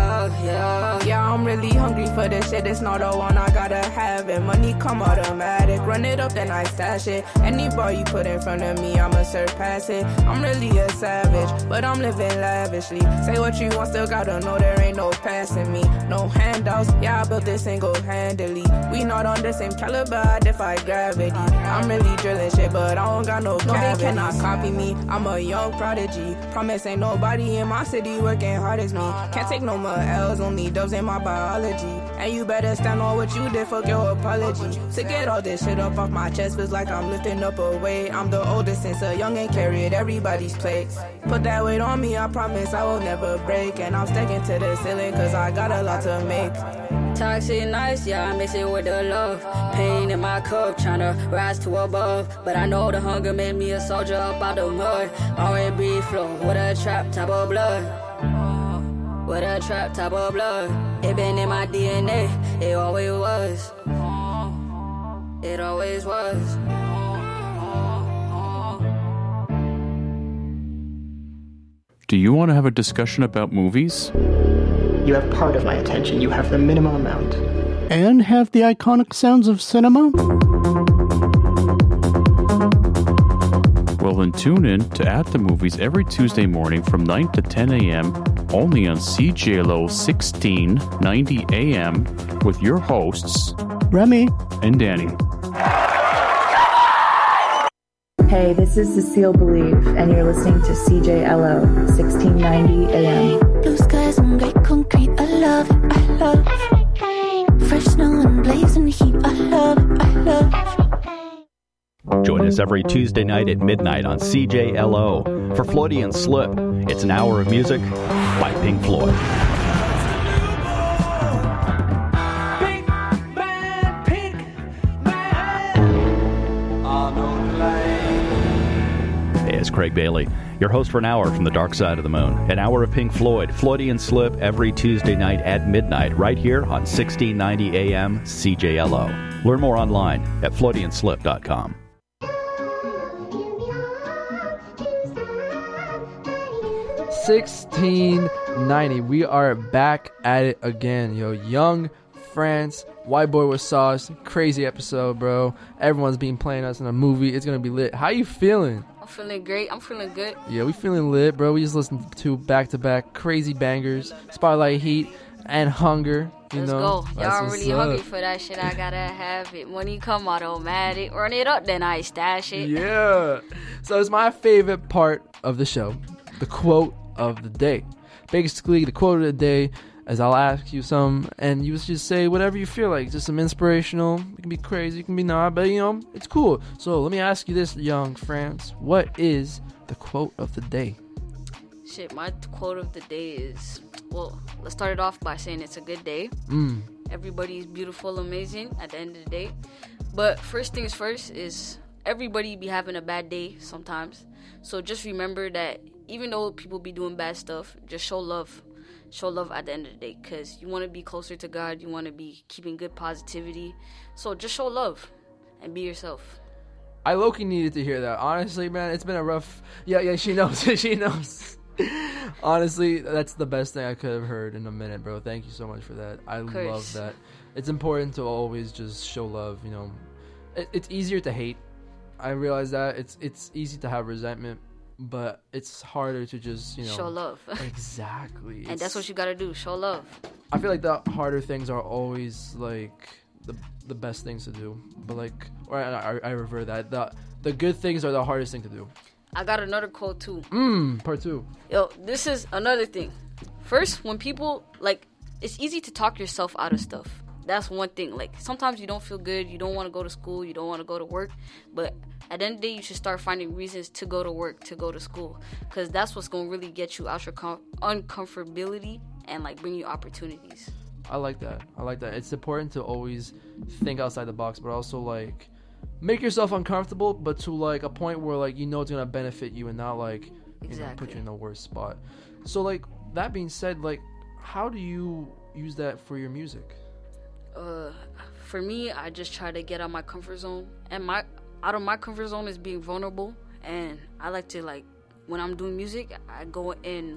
yeah, I'm really hungry for this shit, it's not the one I gotta have it. Money come automatic, run it up, then I stash it. Any bar you put in front of me, I'ma surpass it. I'm really a savage, but I'm living lavishly. Say what you want, still gotta know there ain't no passing me. No handouts, yeah, I built this single-handedly. We not on the same caliber, I defy gravity. I'm really drilling shit, but I don't got no cavities. They cannot copy me, I'm a young prodigy. Promise ain't nobody in my city working hard as me. Can't take no more L's, only dubs in my biology. And you better stand on what you did, fuck your apology. To get all this shit up off my chest feels like I'm lifting up a weight. I'm the oldest since a young and carried everybody's plates. Put that weight on me, I promise I will never break. And I'm sticking to the ceiling cause I got a lot to make. Toxic nights, yeah, I mix it with the love. Pain in my cup, tryna rise to above. But I know the hunger made me a soldier up out the mud. R&B flow with a trap type of blood. With a trap type of blood. It been in my DNA, it always was. It always was. Do you want to have a discussion about movies? You have part of my attention. You have the minimum amount. And have the iconic sounds of cinema? Well, then tune in to At the Movies every Tuesday morning from 9 to 10 a.m. only on CJLO 1690 AM with your hosts, Remy and Danny. Hey, this is Cecile Believe, and you're listening to CJLO 1690 AM. Blue skies and gray concrete, I love it, I love it. Fresh snow and blazing heat, I love it, I love it. Join us every Tuesday night at midnight on CJLO for Floydian Slip. It's an hour of music by Pink Floyd. Hey, it's Craig Bailey, your host for an hour from the dark side of the moon. An hour of Pink Floyd, Floydian Slip, every Tuesday night at midnight, right here on 1690 AM CJLO. Learn more online at floydianslip.com. 1690. We are back at it again, yo. Young France, White Boy with Sauce. Crazy episode, bro. Everyone's been playing us in a movie. It's gonna be lit. How you feeling? I'm feeling great. I'm feeling good. Yeah, we feeling lit, bro. We just listened to back-to-back crazy bangers, Spotlight Heat and Hunger. Let's go. Y'all really hungry for that shit. I gotta have it. Money come automatic. Run it up, then I stash it. Yeah. So it's my favorite part of the show. the quote of the day. Basically, the quote of the day is I'll ask you some, and you just say whatever you feel like. Just some inspirational. It can be crazy, it can be not, but it's cool. So let me ask you this, young France. What is the quote of the day? Shit, my quote of the day is, well, let's start it off by saying it's a good day. Everybody's beautiful, amazing at the end of the day. But first things first is everybody be having a bad day sometimes. So just remember that even though people be doing bad stuff, just show love. Show love at the end of the day, because you want to be closer to God. You want to be keeping good positivity. So just show love and be yourself. I low-key needed to hear that. Honestly, man, it's been a rough... Yeah, she knows. She knows. Honestly, that's the best thing I could have heard in a minute, bro. Thank you so much for that. I love that. It's important to always just show love, It's easier to hate. I realize that. It's easy to have resentment, but it's harder to just, show love. Exactly. And that's what you gotta do. Show love. I feel like the harder things are always, like, the best things to do. But, like, or I revert that. The good things are the hardest thing to do. I got another quote too. Part 2. Yo, this is another thing. First, when people, like, it's easy to talk yourself out of stuff. That's one thing. Like, sometimes you don't feel good, you don't want to go to school, you don't want to go to work, but at the end of the day, you should start finding reasons to go to work, to go to school, because that's what's going to really get you out your uncomfortability and, like, bring you opportunities. I like that. It's important to always think outside the box, but also, like, make yourself uncomfortable, but to, like, a point where, like, it's going to benefit you and not, like, put you in the worst spot. So, like, that being said, like, how do you use that for your music? For me, I just try to get out of my comfort zone, and out of my comfort zone is being vulnerable. And I like to, like, when I'm doing music, I go in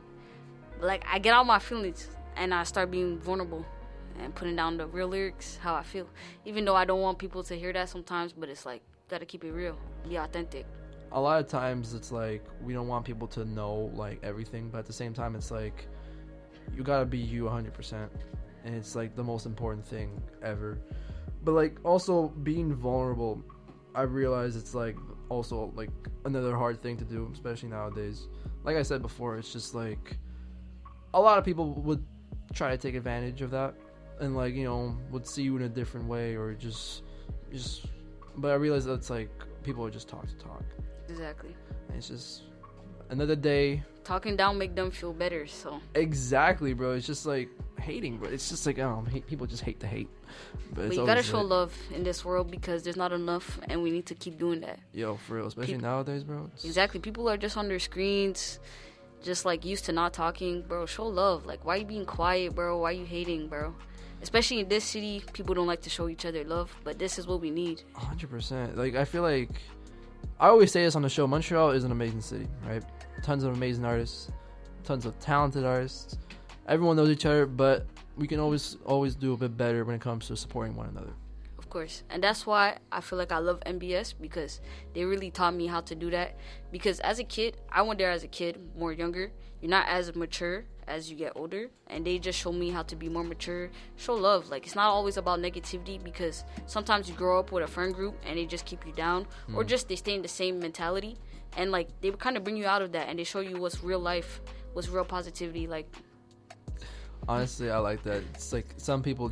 I get out my feelings and I start being vulnerable and putting down the real lyrics, how I feel, even though I don't want people to hear that sometimes. But it's like, gotta keep it real, be authentic. A lot of times it's like we don't want people to know, like, everything, but at the same time it's like you gotta be you 100%. And it's, like, the most important thing ever. But, like, also being vulnerable, I realize it's, like, also, like, another hard thing to do, especially nowadays. Like I said before, it's just, like, a lot of people would try to take advantage of that and, like, would see you in a different way, or just but I realize that it's, like, people would just talk to talk. Exactly. And it's just another day. Talking down make them feel better, so. Exactly, bro. It's just, like, hating, bro. It's just, like, people just hate to hate. But you gotta show love in this world, because there's not enough, and we need to keep doing that. Yo, for real. Especially nowadays, bro. Exactly. People are just on their screens, just, like, used to not talking. Bro, show love. Like, why you being quiet, bro? Why you hating, bro? Especially in this city, people don't like to show each other love, but this is what we need. 100%. Like, I feel like I always say this on the show. Montreal is an amazing city, right? Tons of amazing artists, tons of talented artists. Everyone knows each other, but we can always do a bit better when it comes to supporting one another. Of course. And that's why I feel like I love MBS, because they really taught me how to do that. Because as a kid, I went there as a kid, more younger. You're not as mature as you get older, and they just show me how to be more mature, show love. Like, it's not always about negativity, because sometimes you grow up with a friend group and they just keep you down, or just they stay in the same mentality, and, like, they kind of bring you out of that, and they show you what's real life, what's real positivity. Like, honestly, I like that. It's like some people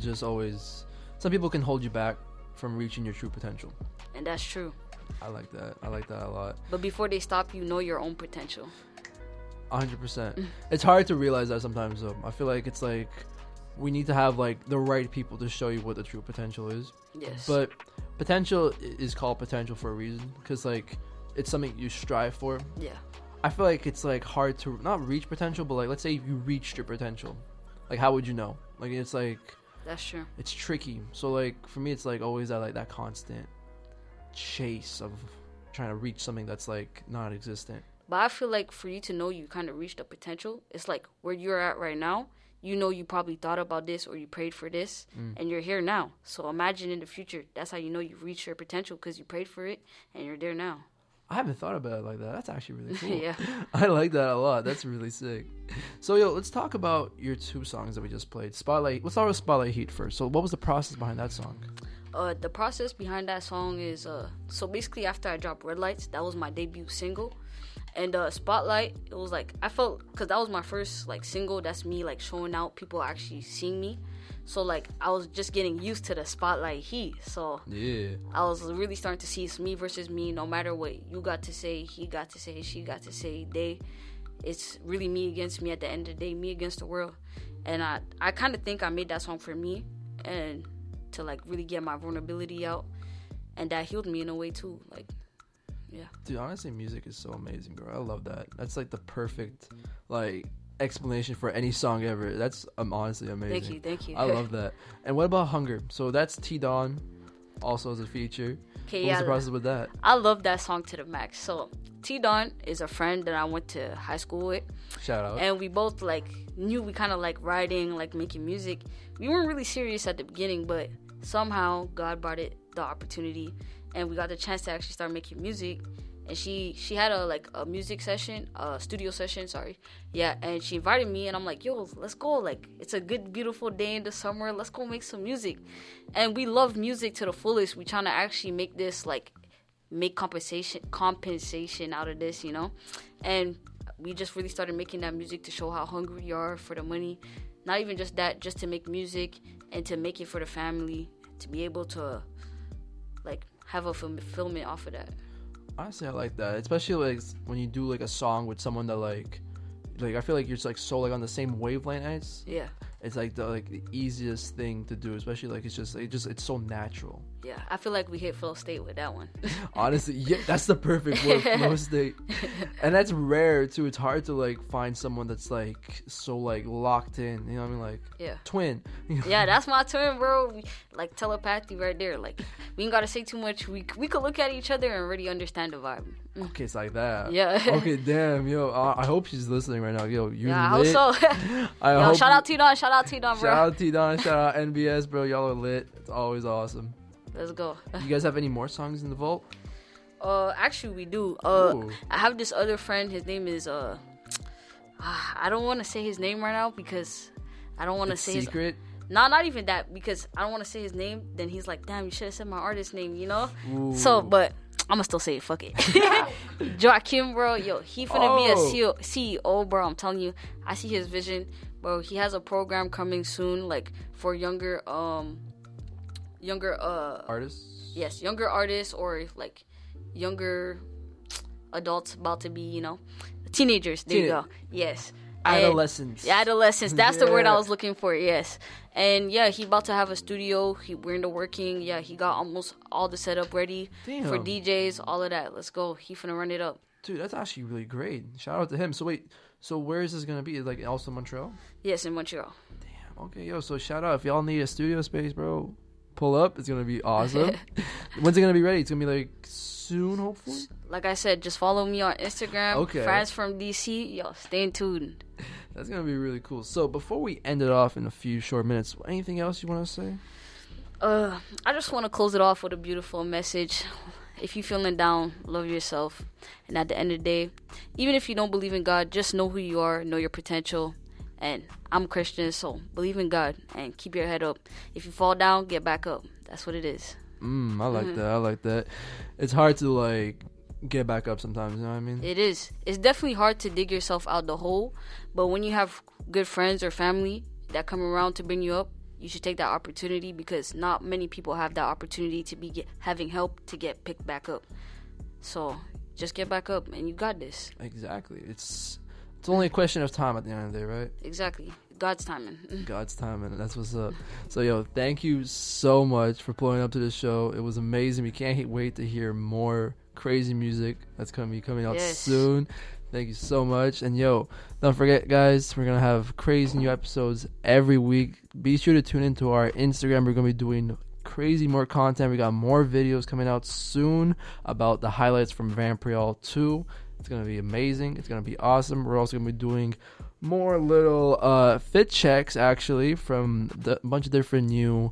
can hold you back from reaching your true potential, and that's true. I like that a lot. But before they stop you, know your own potential. 100%. It's hard to realize that sometimes, though. I feel like it's like we need to have, like, the right people to show you what the true potential is. Yes. But potential is called potential for a reason, because, like, it's something you strive for. Yeah. I feel like it's, like, hard to not reach potential, but, like, let's say you reached your potential. Like, how would you know? Like, it's like, that's true. It's tricky. So, like, for me, it's, like, always that, like, that constant chase of trying to reach something that's, like, non-existent. But I feel like for you to know you kind of reached a potential, it's like where you're at right now, you probably thought about this or you prayed for this, and you're here now. So imagine in the future, that's how you know you've reached your potential, because you prayed for it and you're there now. I haven't thought about it like that. That's actually really cool. Yeah. I like that a lot. That's really sick. So, let's talk about your 2 songs that we just played. Spotlight. Let's start with Spotlight Heat first. So, what was the process behind that song? The process behind that song is, so basically after I dropped Red Lights, that was my debut single. And Spotlight, it was like, I felt, because that was my first like single, that's me like showing out, people actually seeing me. So like I was just getting used to the spotlight heat. So yeah, I was really starting to see it's me versus me. No matter what you got to say, he got to say, she got to say, it's really me against me at the end of the day, me against the world. And I kind of think I made that song for me and to like really get my vulnerability out, and that healed me in a way too. Like, yeah. Dude, honestly, music is so amazing, bro. I love that. That's like the perfect like explanation for any song ever. That's honestly amazing. Thank you. I love that. And what about Hunger? So that's T-Don also as a feature. Okay, what was the process with that? I love that song to the max. So T-Don is a friend that I went to high school with. Shout out. And we both like knew we kind of like writing, like making music. We weren't really serious at the beginning, but somehow God brought it the opportunity, and we got the chance to actually start making music. And she had a music session, studio session, sorry. Yeah, and she invited me, and I'm like, yo, let's go. Like, it's a good, beautiful day in the summer. Let's go make some music. And we love music to the fullest. We trying to actually make this, like, make compensation out of this, you know? And we just really started making that music to show how hungry we are for the money. Not even just that, just to make music and to make it for the family, to be able to, like, have a fulfillment off of that. Honestly, I like that, especially like when you do like a song with someone that like I feel like you're just like so like on the same wavelength as. Yeah. It's like the easiest thing to do, especially like it's so natural. Yeah, I feel like we hit flow state with that one. Honestly, yeah, that's the perfect word, flow state. And that's rare too. It's hard to like find someone that's like so like locked in. You know what I mean? Like, yeah, twin. Yeah, that's my twin, bro. Like telepathy right there. Like, we ain't gotta say too much. We could look at each other and already understand the vibe. Okay, it's like that. Yeah. Okay, damn, yo. I hope she's listening right now. Yo, you yeah, lit. I hope so. Yo, shout out T-Don. Shout out T-Don, bro. Shout out T-Don. Shout out NBS, bro. Y'all are lit. It's always awesome. Let's go. You guys have any more songs in the vault? Actually, we do. I have this other friend. His name is I don't want to say his name right now because I don't want to say secret. Not even that, because I don't want to say his name. Then he's like, damn, you should have said my artist name, you know? Ooh. So, but I'm gonna still say it. Fuck it. Joaquin, bro. Yo, he finna be a CEO, bro. I'm telling you. I see his vision, bro. He has a program coming soon, like for younger artists. Yes, younger artists or like younger adults about to be, you know, teenagers. There you go. Yes. Adolescents. Adolescents. That's the word I was looking for. Yes. And yeah, he about to have a studio. We're into working. Yeah, he got almost all the setup ready for DJs, all of that. Let's go. He finna run it up. Dude, that's actually really great. Shout out to him. So wait, where is this gonna be? Like also Montreal? Yes, in Montreal. Damn. Okay, yo. So shout out if y'all need a studio space, bro. Pull up. It's gonna be awesome. When's it gonna be ready? It's gonna be like soon, hopefully. Like I said, just follow me on Instagram. Okay. Friends from DC. Yo, stay tuned. That's gonna be really cool. So before we end it off in a few short minutes, anything else you want to say? I just want to close it off with a beautiful message. If you're feeling down, love yourself. And at the end of the day, even if you don't believe in God, just know who you are, know your potential. And I'm Christian, so believe in God and keep your head up. If you fall down, get back up. That's what it is. I like that. I like that. It's hard to like get back up sometimes, you know what I mean? It is. It's definitely hard to dig yourself out the hole, but when you have good friends or family that come around to bring you up, you should take that opportunity, because not many people have that opportunity to be having help to get picked back up. So just get back up and you got this. Exactly. It's only a question of time at the end of the day, right? Exactly. God's timing. God's timing. That's what's up. So, yo, thank you so much for pulling up to the show. It was amazing. We can't wait to hear more crazy music that's going to be coming out soon. Thank you so much. And, yo, don't forget, guys, we're going to have crazy new episodes every week. Be sure to tune into our Instagram. We're going to be doing crazy more content. We got more videos coming out soon about the highlights from Vampire 2. It's going to be amazing. It's going to be awesome. We're also going to be doing more little fit checks, actually, from a bunch of different new,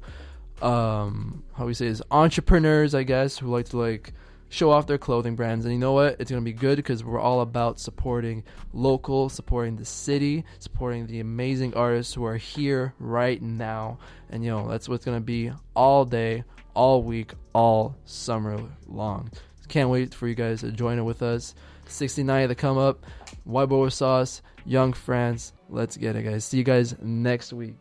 entrepreneurs, I guess, who like to, like, show off their clothing brands. And you know what? It's going to be good because we're all about supporting local, supporting the city, supporting the amazing artists who are here right now. And, that's what's going to be all day, all week, all summer long. Can't wait for you guys to join it with us. 1690 The Come Up, White Boy with Sauce, Young France. Let's get it, guys. See you guys next week.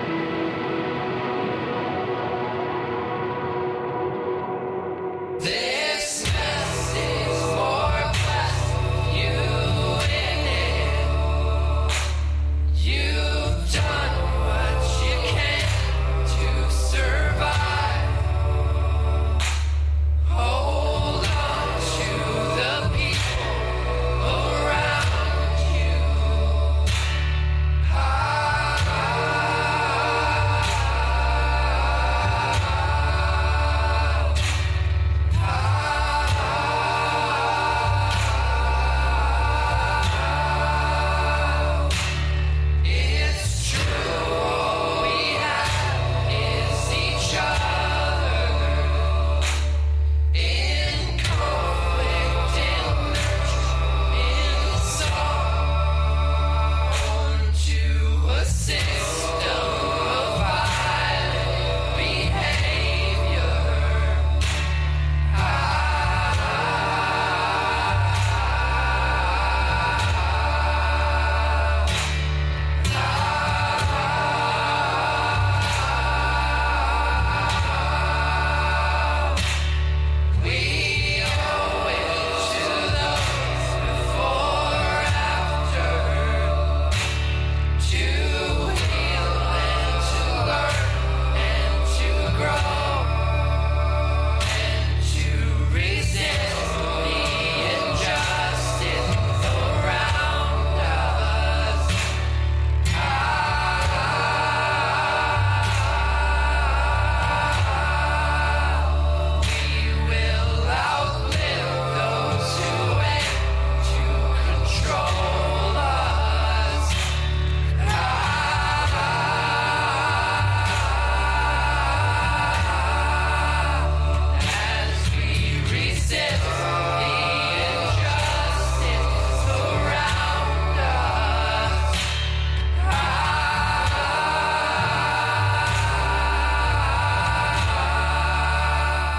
There